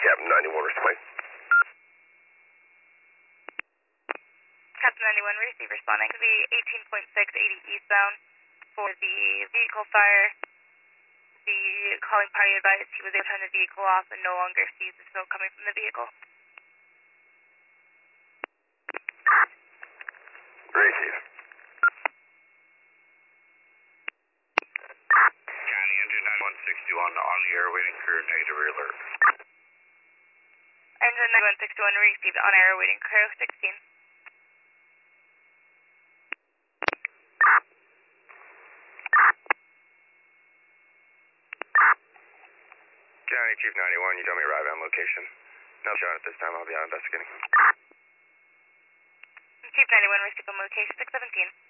Captain 91, respond. Captain 91, receive responding to the 18.680 eastbound for the vehicle fire. The calling party advised he was able to turn the vehicle off and no longer sees the smoke coming from the vehicle. Receive. County engine 9161 on the air waiting crew, negative alert. Engine 9161 received on air waiting crew 16. County Chief 91, you tell me arrive on location. No shot at this time, I'll be out investigating. Chief 91 received on location 617.